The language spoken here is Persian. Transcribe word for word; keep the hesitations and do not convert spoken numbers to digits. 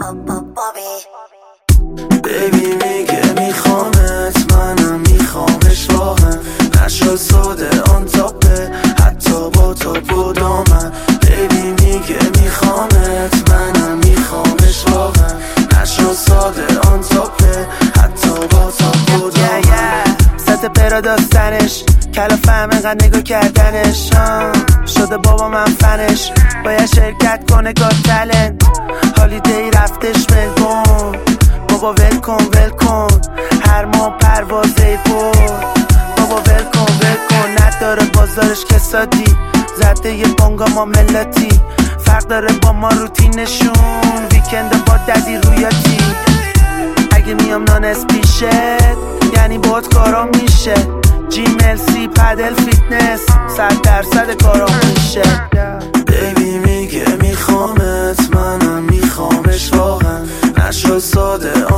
بیبی میگه میخوامت، منم میخوامش واقعا. نشد ساده آن تاپه حتی با تاپ و دامن. بیبی میگه میخوامت، منم میخوامش واقعا. نشد ساده آن تاپه حتی با تاپ و دامن. سطح پرا داستنش کلا فهم اینقدر نگاه کردنش شده بابا من فنش. باید شرکت کنه گاد تلنت، هالیدی رفتش ملبون. بابا ول کن ول کن هر ماه پروازه بود. بابا ول کن ول کن نداره بازارش کسادی. زده یه بانگا ما ملتی، فرق داره با ما روتینشون. ویکند با ددی رویاتی، اگه میام نانس پیشت یعنی باید کارام میشه. جیم ال سی پدل فیتنس صد درصد کارام میشه. بیبی میگه میخوامت، منم میخوامش واقعا. نشد ساده